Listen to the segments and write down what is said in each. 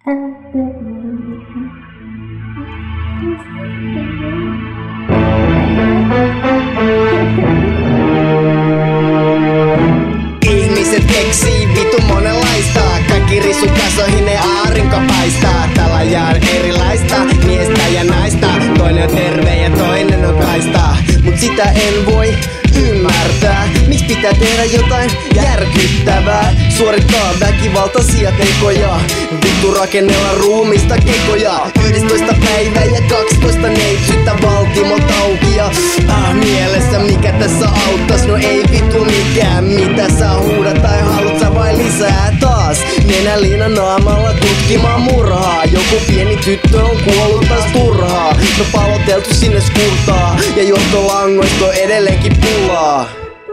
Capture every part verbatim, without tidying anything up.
Ihmiset keksii vitu monenlaista, kaikki risukasoihin ne aurinko paistaa. Täällä jaan erilaista miestä ja naista, toinen on terve ja toinen on kaista. Mut sitä en voi ymmärtää, miksi pitää tehdä jotain järkyttävää, suorittaa väkivaltaisia tekoja, vittu rakennella ruumista kekoja. Yhdestoista päivää ja kaksitoista neitsyttä valtimot auki ja ah, mielessä mikä tässä auttas, no ei vittu mikään. Mitä sä huudat tai haluat sä vai lisää taas? Nenäliina naamalla tutkimaan murhaa, joku pieni tyttö on kuollut taas turhaa. No paloteltu sinne skurtaa ja johtolangoista on edelleenkin pulaa.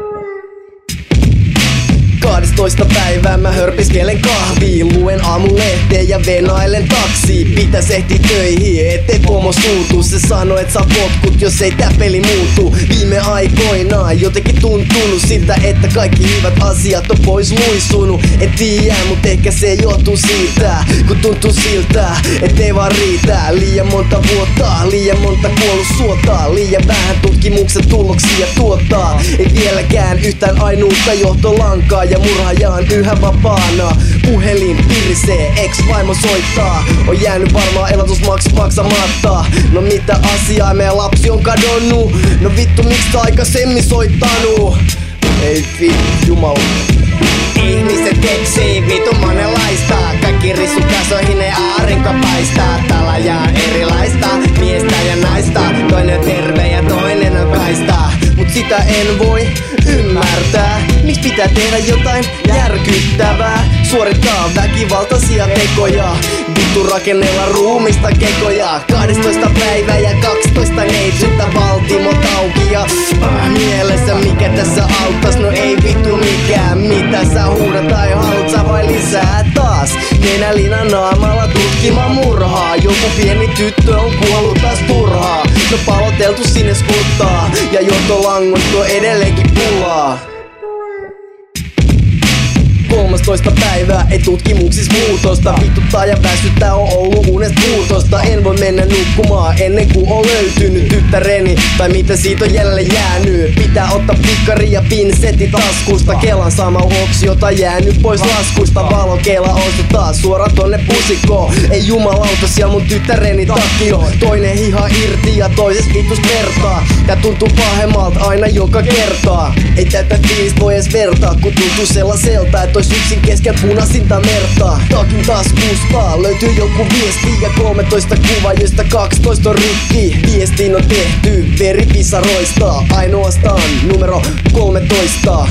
Kahdestoista päivää mä hörpiskelen kahviin, luen aamulehteä ja venailen taksiin. Pitäis ehti töihin, ettei pomo suutu. Se sanoi et saa potkut, jos ei tää peli muutu. Viime aikoinaan jotenkin tuntunut siltä, että kaikki hyvät asiat on pois luisunut. En tiedä, mut ehkä se johtuu siitä, kun tuntuu siltä, ettei vaan riitä. Liian monta vuotta, liian monta kuollut suotaa, liian vähän tutkimuksen tuloksia tuottaa. Ei vieläkään yhtään ainuutta johtolankaa ja murhaaja on yhä vapaana. Puhelin pirisee, ex-vaimo soittaa. On jäänyt varmaan elatusmaksu maksamatta. No mitä asiaa, meidän lapsi on kadonnut. No vittu, miksi tää aikaisemmin soittanut? Ei vittu, jumala. Ihmiset keksii vitu monenlaista, kaikki risukasoihin ne aurinko paistaa. Täällä jaan erilaista miestä ja naista, toinen on terve ja toinen on kaista. Mut sitä en voi ymmärtää, miksi pitää tehdä jotain järkyttävää, suorittaa väkivaltaisia tekoja, vittu rakennella ruumista kekoja. Kahdestoista päivää ja kaksitoista neitsyttä valtimot auki ja ah, mielessä mikä tässä auttas, no ei vittu mikään. Mitä sä huudat tai haluat sä vai lisää taas? Nenäliina naamalla tutkimaan murhaa, joku pieni tyttö on kuollut taas turhaa. No paloteltu sinne skuttaa ja johtolangoista on edelleenkin pulaa. Kolmastoista päivää, ei tutkimuksissa muutosta. Vituttaa ja väsyttää, on ollut unesta muutosta. En voi mennä nukkumaan ennen kuin on löytynyt tyttäreni, tai mitä siitä on jälleen jäänyt. Pitää ottaa pikkari ja pinsetti taskusta, Kelan sama hoksi, jota jäänyt pois laskusta. Valokeila ostetaan suoraan tonne pusikkoon. Ei jumalauta, siellä mun tyttäreni takio. Toinen hiha irti ja toises vitus vertaa. Tää tuntuu pahemmalta aina joka kertaa. Ei tätä fiilistä voi edes vertaa, kun tuntuu sellaiselta, et ois yksin kesken punaisinta merta. Takin taskusta löytyy joku viesti ja kolmetoista kuva, joista kaksitoista on rikki. Viestiin on tehty veripisaroista, ainoastaan numero kolmetoista.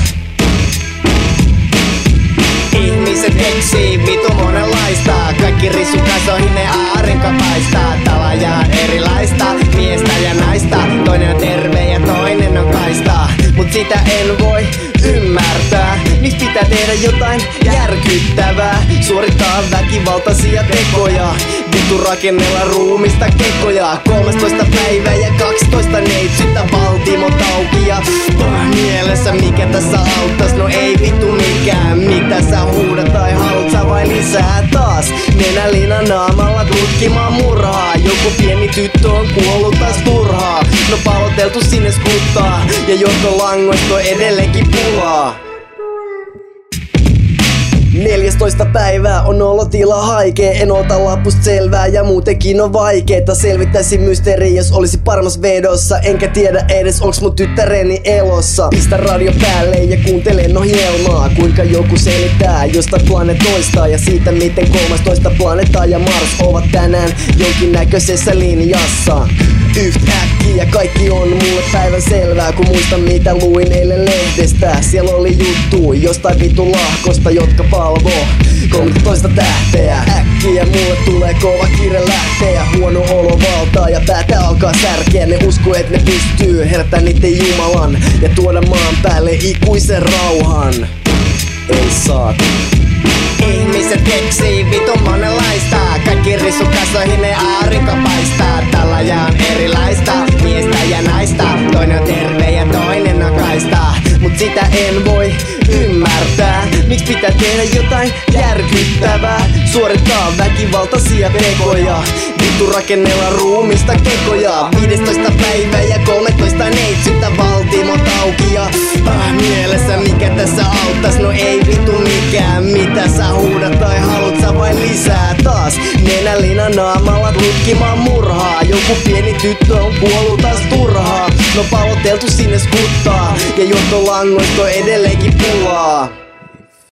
Ihmiset keksii vitu monenlaista, kaikki risukasoihin ne aurinko paistaa. Täällä jaan erilaista miestä ja naista, toinen on terve ja toinen on kaista. Mut sitä en voi ymmärtää, miksi pitää tehdä jotain järkyttävää, suorittaa väkivaltaisia tekoja, vittu rakennella ruumista kekoja. Kolmastoista päivää ja kaksitoista neitsyttä valtimot auki ja oh, mielessä mikä tässä auttas, no ei vittu mikään. Mitä sä huudat tai haluat sä vai lisää taas? Nenäliina naamalla tutkimaan murhaa, joku pieni tyttö on kuollut taas turhaa. No paloteltu sinne skuttaa ja johtolangoista on edelleenkin pulaa. Neljästoista päivää on olotila haikee, en ota lapusta selvää ja muutenkin on vaikeeta. Selvittäisin mysteeri, jos olisi parmas vedossa, enkä tiedä edes onks mun tyttäreni elossa. Pistä radio päälle ja kuuntelen ohjelmaa, kuinka joku selittää jostain planeetoista ja siitä miten kolmastoista planeettaa ja Mars ovat tänään jonkinnäköisessä linjassa. Yhtäkkiä kaikki on mulle päivän selvää, kun muistan mitä luin eilen lehdestä. Siellä oli juttu jostain vitun lahkosta, jotka palvoo kolmetoista tähteä. Äkkiä mulle tulee kova kiire lähteä, huono olo valtaa ja päätä alkaa särkeä. Ne uskoo et ne pystyy herättää niitten jumalan ja tuoda maan päälle ikuisen rauhan. Ei saa. Ihmiset keksii vitun monenlaista, kaikki risukasoihin ne aurinko paistaa. Täällä jaan erilaista miestä ja naista, toinen on terve ja toinen on kaista. Mut sitä en voi ymmärtää, miksi pitää tehdä jotain järkyttävää, suorittaa tehdään väkivaltaisia tekoja. Vittu rakennella ruumista kekoja. viidestoista päivä ja kolmetoista neitsyttä valtimot auki ja ah, mielessä mikä tässä auttais? No ei vittu mikään. Mitä sä huudat tai haluut sä vain lisää taas? Nenälina naamalla tutkimaan murhaa. Joku pieni tyttö on kuollut taas turhaa. No paloteltu sinne skuttaa ja johtolangoista on edelleenkin pulaa.